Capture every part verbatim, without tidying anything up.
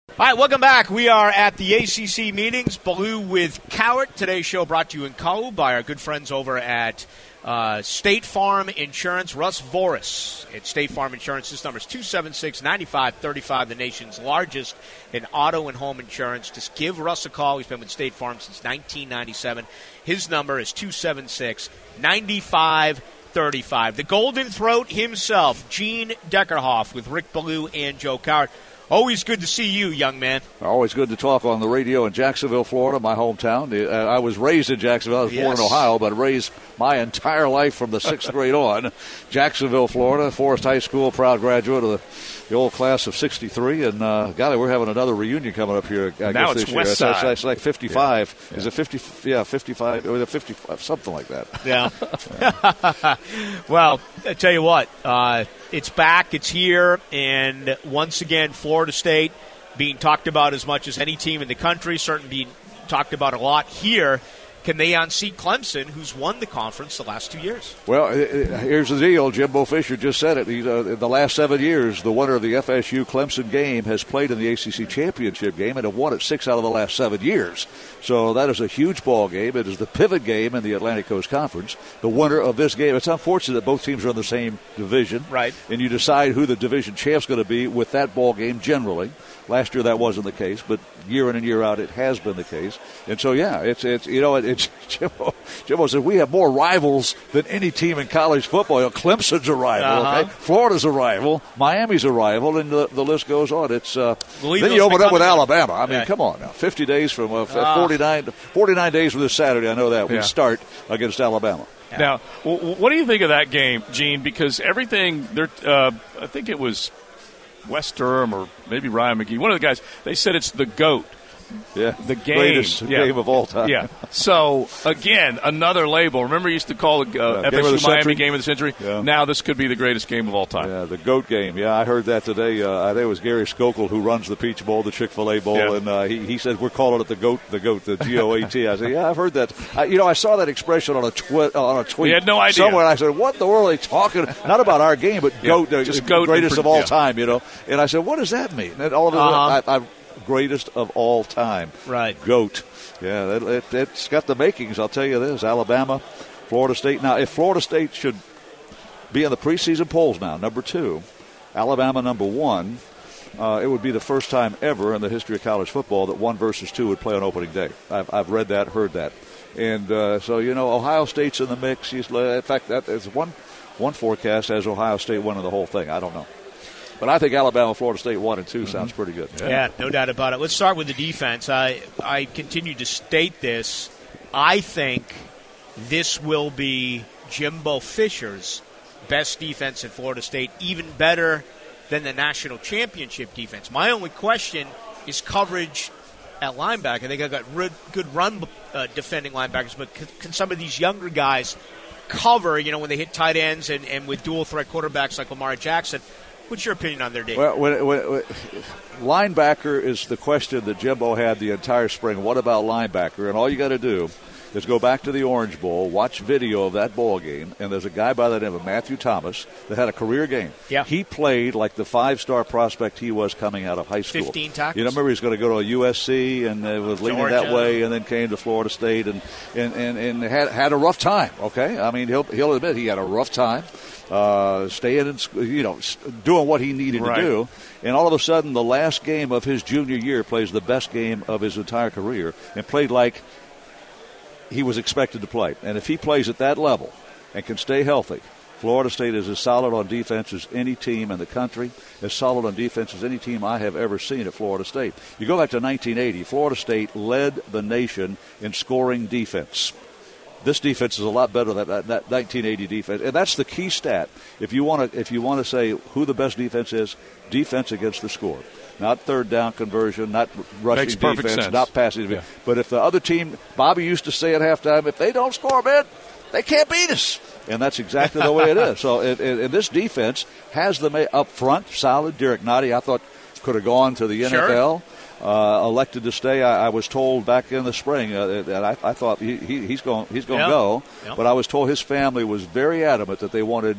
All right, welcome back. We are at the A C C meetings, Ballou with Cowart. Today's show brought to you in co by our good friends over at uh, State Farm Insurance. Russ Voris at State Farm Insurance. This number is two seven six, nine five three five, the nation's largest in auto and home insurance. Just give Russ a call. He's been with State Farm since nineteen ninety-seven. His number is two seven six, nine five three five. The Golden Throat himself, Gene Deckerhoff, with Rick Ballou and Joe Cowart. Always good to see you, young man. Always good to talk on the radio in Jacksonville, Florida, my hometown. I was raised in Jacksonville. I was yes. born in Ohio, but raised my entire life from the sixth grade on. Jacksonville, Florida, Forest High School, proud graduate of the, the old class of sixty-three. And, uh, golly, we're having another reunion coming up here, I now guess, it's this West year. Side. It's, it's, it's like fifty-five. Yeah. Yeah. Is it fifty? Yeah, fifty-five. Or fifty-five, something like that. Yeah. Well, I tell you what, uh, it's back, it's here, and once again, Florida State being talked about as much as any team in the country, certainly being talked about a lot here. Can they unseat Clemson, who's won the conference the last two years? Well, here's the deal. Jimbo Fisher just said it. He's, uh, in the last seven years, the winner of the F S U-Clemson game has played in the A C C championship game and have won it six out of the last seven years. So that is a huge ball game. It is the pivot game in the Atlantic Coast Conference. The winner of this game, it's unfortunate that both teams are in the same division. Right. And you decide who the division champ's going to be with that ball game generally. Last year that wasn't the case, but year in and year out it has been the case. And so, yeah, it's, it's you know, it's Jimbo, Jimbo said we have more rivals than any team in college football. You know, Clemson's a rival, uh-huh. okay? Florida's a rival, Miami's a rival, and the, the list goes on. It's uh, Believe Then you open up with Alabama. I mean, yeah. come on now. fifty days from uh, uh. forty-nine, forty-nine days from this Saturday, I know that, yeah. we start against Alabama. Yeah. Now, w- what do you think of that game, Gene? Because everything, they're, uh, I think it was West Durham or maybe Ryan McGee, one of the guys, they said it's the GOAT. Yeah, the game, greatest yeah. game of all time. Yeah. So again, another label. Remember, you used to call it uh, yeah, F S U Miami century. Game of the Century. Yeah. Now this could be the greatest game of all time. Yeah, the GOAT game. Yeah, I heard that today. Uh, I think it was Gary Skokel who runs the Peach Bowl, the Chick-fil-A Bowl, yeah. and uh, he he said we're calling it the GOAT, the GOAT, the G O A T. I said, yeah, I've heard that. I, you know, I saw that expression on a twi- on a tweet. We had no idea somewhere. And I said, what in the world are they talking? Not about our game, but yeah. GOAT, Just the GOAT greatest and, of all yeah. time. You know, and I said, what does that mean? And all of it, uh-huh. I, I greatest of all time. Right. GOAT. Yeah, it, it, it's got the makings, I'll tell you this. Alabama, Florida State. Now, if Florida State should be in the preseason polls now, number two, Alabama number one, uh, it would be the first time ever in the history of college football that one versus two would play on opening day. I've, I've read that, heard that. And uh, so, you know, Ohio State's in the mix. In fact, that is one, one forecast has Ohio State winning the whole thing. I don't know. But I think Alabama, Florida State one and two mm-hmm. sounds pretty good. Yeah. yeah, no doubt about it. Let's start with the defense. I I continue to state this. I think this will be Jimbo Fisher's best defense at Florida State, even better than the national championship defense. My only question is coverage at linebacker. I think I've got good run uh, defending linebackers, but can, can some of these younger guys cover, you know, when they hit tight ends and, and with dual threat quarterbacks like Lamar Jackson? What's your opinion on their day? Well, when, when, when, linebacker is the question that Jimbo had the entire spring. What about linebacker? And all you got to do is go back to the Orange Bowl, watch video of that ball game, and there's a guy by the name of Matthew Thomas that had a career game. Yeah. He played like the five-star prospect he was coming out of high school. fifteen tackles. You know, remember he was going to go to a U S C and uh, was leaning Georgia. that way, and then came to Florida State and and, and, and had had a rough time. Okay, I mean he'll he'll admit he had a rough time. Uh, staying in, you know, doing what he needed right. to do, and all of a sudden, the last game of his junior year plays the best game of his entire career, and played like he was expected to play. And if he plays at that level and can stay healthy, Florida State is as solid on defense as any team in the country, as solid on defense as any team I have ever seen at Florida State. You go back to nineteen eighty, Florida State led the nation in scoring defense. This defense is a lot better than that, that nineteen eighty defense, and that's the key stat. If you want to, if you want to say who the best defense is, defense against the score, not third down conversion, not rushing Makes perfect defense, sense. not passing. Yeah. But if the other team, Bobby used to say at halftime, if they don't score, man, they can't beat us, and that's exactly the way it is. So, it, it, and this defense has them up front, solid. Derek Nottie, I thought, could have gone to the N F L. Sure. Uh, elected to stay. I, I was told back in the spring uh, that I, I thought he, he, he's going he's going to yep. go, Yep. but I was told his family was very adamant that they wanted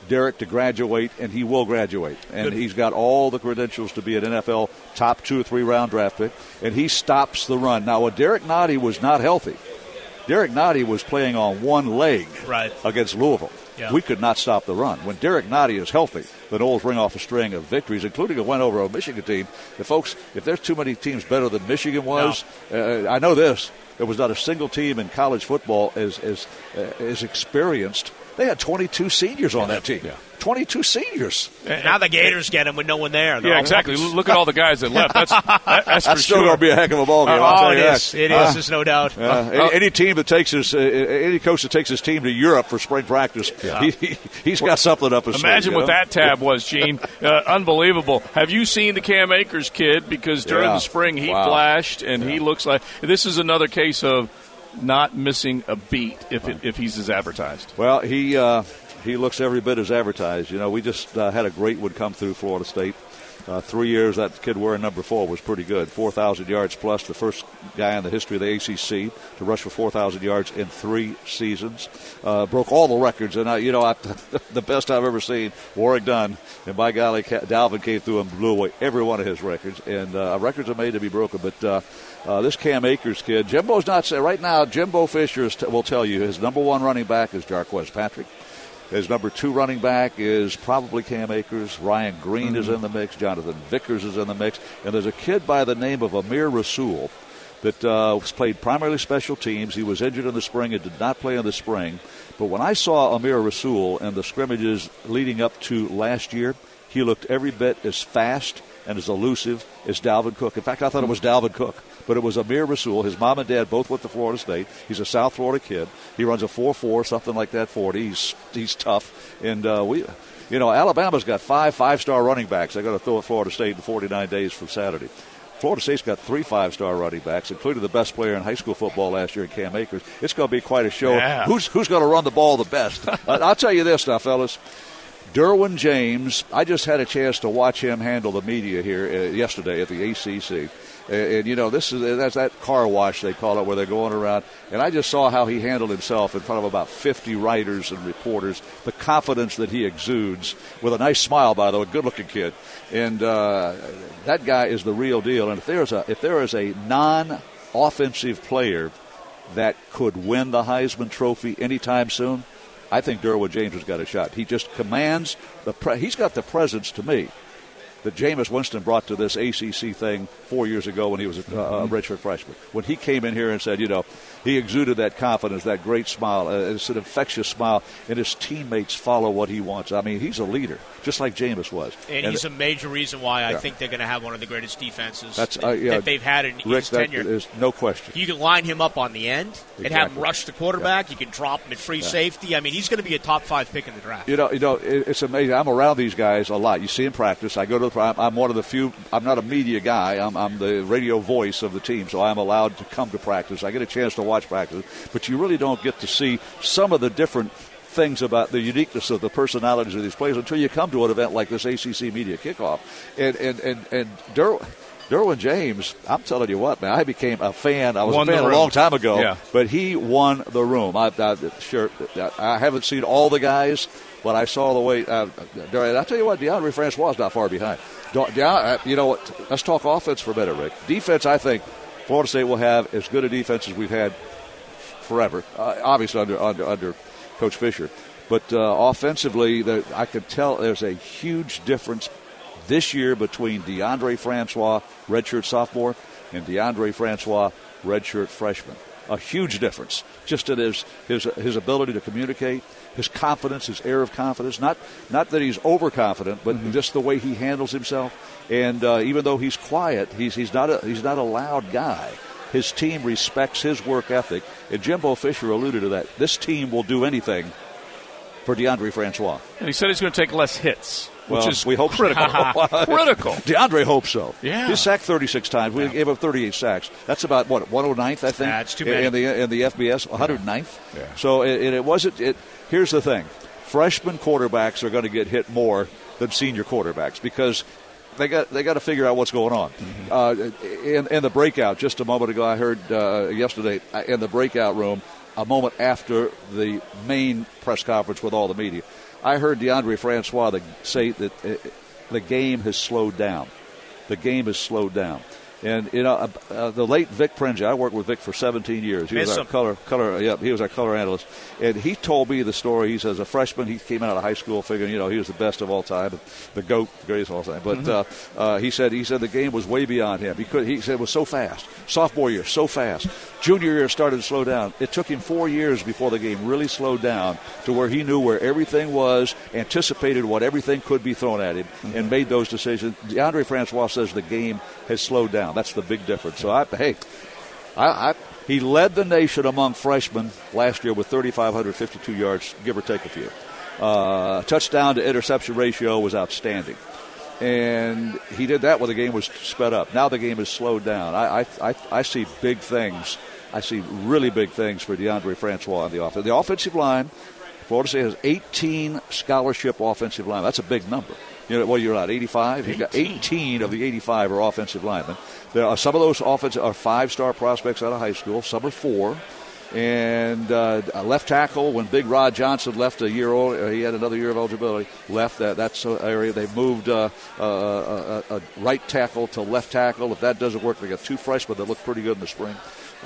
Derek to graduate, and he will graduate. And Good. He's got all the credentials to be an N F L top two or three round draft pick, and he stops the run. Now, when Derek Nottie was not healthy, Derek Nottie was playing on one leg right. against Louisville. Yeah. We could not stop the run. When Derek Nottie is healthy, the Noles ring off a string of victories, including a win over a Michigan team. If folks, if there's too many teams better than Michigan was, no. uh, I know this. There was not a single team in college football as as uh, as experienced. They had twenty-two seniors on that team. Yeah. twenty-two seniors. Now the Gators get them with no one there. They're yeah, exactly. Look at all the guys that left. That's, that, that's, that's for still sure. going to be a heck of a ball game. Oh, I'll tell it you is. that. It is. Uh, There's no doubt. Uh, uh, any, any team that takes his, uh, any coach that takes his team to Europe for spring practice, yeah. he, he, he's got something up his sleeve. Imagine what you know? that tab was, Gene. Uh, unbelievable. Have you seen the Cam Akers kid? Because during yeah. the spring he wow. flashed, and yeah. he looks like this is another case of not missing a beat if it, if he's as advertised. Well, he. Uh, He looks every bit as advertised. You know, we just uh, had a great one come through Florida State. Uh, three years that kid wearing number four was pretty good. four thousand yards plus, the first guy in the history of the A C C to rush for four thousand yards in three seasons. Uh, broke all the records. And, uh, you know, I, the best I've ever seen, Warwick Dunn. And by golly, Dalvin came through and blew away every one of his records. And uh, records are made to be broken. But uh, uh, this Cam Akers kid, Jimbo's not saying right now, Jimbo Fisher is t- will tell you his number one running back is Jarquez Patrick. His number two running back is probably Cam Akers. Ryan Green mm-hmm. is in the mix. Jonathan Vickers is in the mix. And there's a kid by the name of Amir Rasul that uh, was played primarily special teams. He was injured in the spring and did not play in the spring. But when I saw Amir Rasul in the scrimmages leading up to last year, he looked every bit as fast and as elusive as Dalvin Cook. In fact, I thought it was Dalvin Cook, but it was Amir Rasul. His mom and dad both went to Florida State. He's a South Florida kid. He runs a four four, something like that, forty. He's he's tough. And, uh, we, you know, Alabama's got five five-star running backs. They're going to throw at Florida State in forty-nine days from Saturday. Florida State's got three five-star running backs, including the best player in high school football last year in Cam Akers. It's going to be quite a show. Yeah. Who's, who's going to run the ball the best? uh, I'll tell you this now, fellas. Derwin James, I just had a chance to watch him handle the media here uh, yesterday at the A C C. And, and, you know, this is that's that car wash, they call it, where they're going around. And I just saw how he handled himself in front of about fifty writers and reporters, the confidence that he exudes, with a nice smile, by the way, good-looking kid. And uh, that guy is the real deal. And if there's a if there is a non-offensive player that could win the Heisman Trophy anytime soon, I think Derwin James has got a shot. He just commands the pre- – he's got the presence to me that Jameis Winston brought to this A C C thing four years ago when he was a, uh, a redshirt freshman. When he came in here and said, you know, he exuded that confidence, that great smile. Uh, it's an infectious smile, and his teammates follow what he wants. I mean, he's a leader, just like Jameis was. And, and he's it, a major reason why I yeah. think they're going to have one of the greatest defenses That's, that, uh, yeah, that they've had in Rick, his tenure. There's no question. You can line him up on the end exactly. and have him rush the quarterback. Yeah. You can drop him at free yeah. safety. I mean, he's going to be a top five pick in the draft. You know, you know, it, it's amazing. I'm around these guys a lot. You see in practice. I go to the. I'm one of the few. I'm not a media guy. I'm, I'm the radio voice of the team, so I'm allowed to come to practice. I get a chance to watch practice, but you really don't get to see some of the different things about the uniqueness of the personalities of these players until you come to an event like this A C C Media Kickoff. And and and and Derwin, Derwin James, I'm telling you what, man, I became a fan. I was won a fan a long time ago, yeah. but he won the room. I, I sure I haven't seen all the guys, but I saw the way. Uh, I tell you what, DeAndre Francois is not far behind. De, you know what? Let's talk offense for a minute, Rick. Defense, I think Florida State will have as good a defense as we've had forever. Uh, obviously under under under Coach Fisher, but uh, offensively, the, I can tell there's a huge difference this year between DeAndre Francois, redshirt sophomore, and DeAndre Francois, redshirt freshman. A huge difference, just in his his his ability to communicate, his confidence, his air of confidence. Not not that he's overconfident, but mm-hmm. just the way he handles himself. And uh, even though he's quiet, he's he's not a he's not a loud guy. His team respects his work ethic, and Jimbo Fisher alluded to that. This team will do anything for DeAndre Francois. And he said he's going to take less hits, which well, is we hope critical. So. critical. DeAndre hopes so. Yeah. He's sacked thirty-six times. We yeah. gave up thirty-eight sacks. That's about, what, one hundred ninth, I think? That's too many. In the, in the F B S, one hundred ninth. Yeah. So it, it wasn't it, – here's the thing. Freshman quarterbacks are going to get hit more than senior quarterbacks because – They got they got to figure out what's going on. Mm-hmm. Uh, in, in the breakout, just a moment ago, I heard uh, yesterday in the breakout room, a moment after the main press conference with all the media, I heard DeAndre Francois the, say that uh, the game has slowed down. The game has slowed down. And, you know, uh, uh, the late Vic Prinja, I worked with Vic for seventeen years. He was Miss our him. color, color, yeah, he was our color analyst. And he told me the story. He says, a freshman, he came out of high school figuring, you know, he was the best of all time, the GOAT, the greatest of all time. But mm-hmm. uh, uh, he said he said the game was way beyond him. He could, he said it was so fast. Sophomore year, so fast. Junior year started to slow down. It took him four years before the game really slowed down to where he knew where everything was, anticipated what everything could be thrown at him, mm-hmm. and made those decisions. DeAndre Francois says the game has slowed down. That's the big difference. So, I, hey, I, I, he led the nation among freshmen last year with three thousand five hundred fifty-two yards, give or take a few. Uh, touchdown to interception ratio was outstanding. And he did that when the game was sped up. Now the game is slowed down. I, I, I, I see big things. I see really big things for DeAndre Francois on the offense. The offensive line, Florida State has eighteen scholarship offensive linemen. That's a big number. You know, well, you're at eighty-five. You've got eighteen of the eighty-five are offensive linemen. There are some of those offensive are five-star prospects out of high school. Some are four. And uh, a left tackle, when Big Rod Johnson left a year old, uh, he had another year of eligibility, left that that's an area. They moved uh, uh, a, a right tackle to left tackle. If that doesn't work, they got two freshmen that look pretty good in the spring.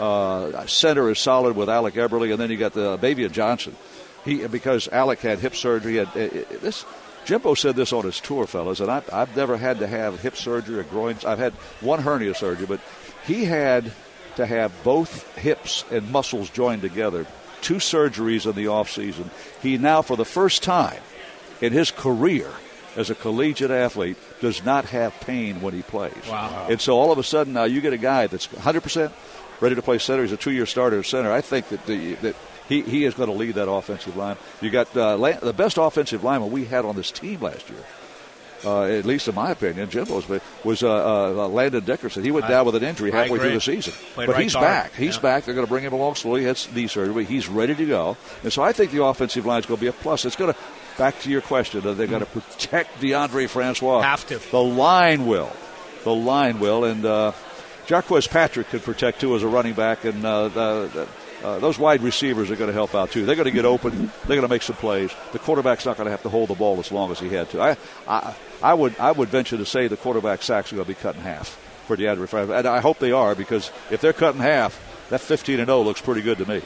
Uh, center is solid with Alec Eberle, and then you got the Bavian Johnson. He because Alec had hip surgery. Had, uh, this Jimbo said this on his tour, fellas, and I've, I've never had to have hip surgery or groin. I've had one hernia surgery, but he had to have both hips and muscles joined together, two surgeries in the offseason. He now, for the first time in his career as a collegiate athlete, does not have pain when he plays. Wow. And so all of a sudden now you get a guy that's one hundred percent ready to play center. He's a two-year starter at center. I think that the, that he, he is going to lead that offensive line. You got uh, the best offensive lineman we had on this team last year. Uh, at least in my opinion, Jimbo's, was uh, uh, Landon Dickerson. He went I, down with an injury halfway through the season. Played but right he's guard. back. He's yeah. back. They're going to bring him along slowly. He had knee surgery. He's ready to go. And so I think the offensive line is going to be a plus. It's going to, back to your question, uh, they're going to protect DeAndre Francois. Have to. The line will. The line will. And uh, Jarquez Patrick could protect, too, as a running back. And uh, the, the Uh, those wide receivers are going to help out, too. They're going to get open. They're going to make some plays. The quarterback's not going to have to hold the ball as long as he had to. I I, I would I would venture to say the quarterback sacks are going to be cut in half for DeAndre Francois. And I hope they are, because if they're cut in half, that fifteen and oh looks pretty good to me.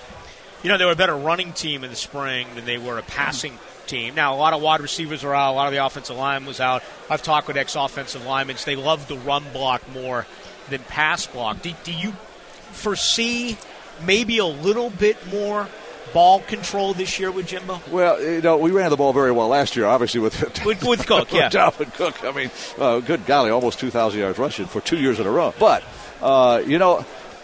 You know, they were a better running team in the spring than they were a passing team. Now, a lot of wide receivers are out. A lot of the offensive line was out. I've talked with ex-offensive linemen. They love the run block more than pass block. Do, do you foresee maybe a little bit more ball control this year with Jimbo? Well, you know, we ran the ball very well last year, obviously, with with, with Cook, yeah. Dalvin Cook. I mean, uh, good golly, almost two thousand yards rushing for two years in a row. But, uh, you know,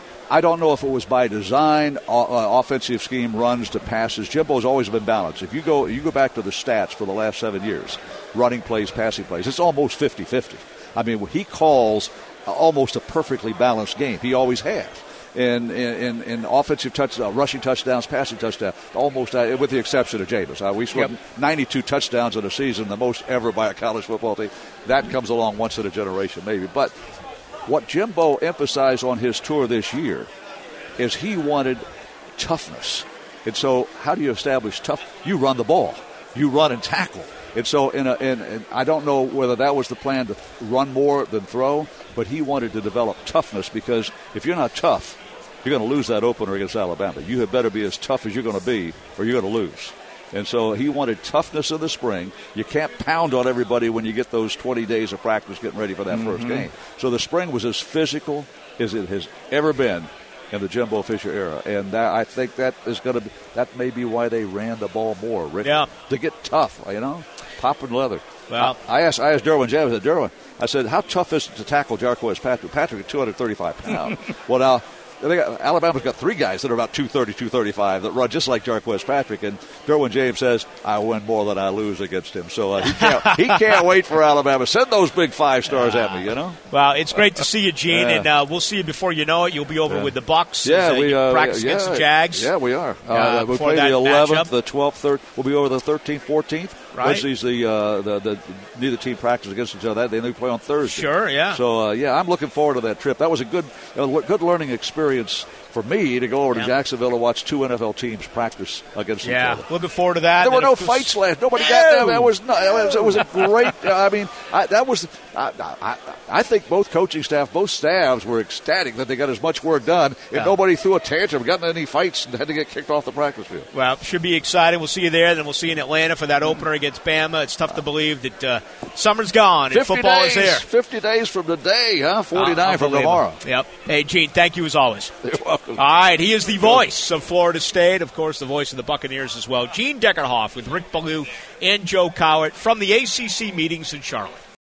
I don't know if it was by design, uh, offensive scheme, runs to passes. Jimbo's always been balanced. If you go you go back to the stats for the last seven years, running plays, passing plays, it's almost fifty-fifty. I mean, he calls almost a perfectly balanced game. He always has. In, in, in offensive touchdowns, rushing touchdowns, passing touchdowns, almost uh, with the exception of Jameis. Uh, we scored yep. ninety-two touchdowns in a season, the most ever by a college football team. That comes along once in a generation, maybe. But what Jimbo emphasized on his tour this year is he wanted toughness. And so how do you establish tough? You run the ball. You run and tackle. And so in a, in, in, I don't know whether that was the plan to run more than throw, but he wanted to develop toughness, because if you're not tough, you're going to lose that opener against Alabama. You had better be as tough as you're going to be, or you're going to lose. And so he wanted toughness in the spring. You can't pound on everybody when you get those twenty days of practice getting ready for that mm-hmm. first game. So the spring was as physical as it has ever been in the Jimbo Fisher era. And that, I think that is going to be, that may be why they ran the ball more, Rick, yeah. to get tough, you know, popping leather. Well, I, I asked I asked Derwin James, I said, Derwin, I said, how tough is it to tackle Jarquez Patrick? Patrick at two hundred thirty-five pounds. Well, now, they got, Alabama's got three guys that are about two thirty, two thirty-five that run just like Jarquez Patrick, and Derwin James says, I win more than I lose against him. So uh, he can't he can't wait for Alabama. Send those big five stars uh, at me, you know? Well, it's great to see you, Gene, yeah. and uh, we'll see you before you know it. You'll be over yeah. with the Bucks. Yeah, as, uh, we uh, practice yeah, against the Jags. Yeah, we are. Uh, uh, we play the eleventh, the twelfth, third. We'll be over the thirteenth, fourteenth. Right. Wednesday's the, uh, the the neither team practice against each other. They only play on Thursday. Sure, yeah. So uh, yeah, I'm looking forward to that trip. That was a good uh, good learning experience for me to go over to Yeah. Jacksonville and watch two N F L teams practice against Yeah, each other. looking forward to that. There were And no of course- fights last. Nobody No. got that. That was not, it was, it was a great. I mean, I, that was. I, I, I think both coaching staff, both staffs were ecstatic that they got as much work done, and Yeah. nobody threw a tantrum, got in any fights, and had to get kicked off the practice field. Well, should be exciting. We'll see you there. Then we'll see you in Atlanta for that opener against Bama. It's tough to believe that uh, summer's gone and football days, is here. Fifty days from today, huh? Forty-nine Uh, from unbelievable. tomorrow. Yep. Hey, Gene, thank you as always. You're welcome. All right, he is the voice of Florida State, of course, the voice of the Buccaneers as well. Gene Deckerhoff with Rick Ballou and Joe Cowart from the A C C meetings in Charlotte.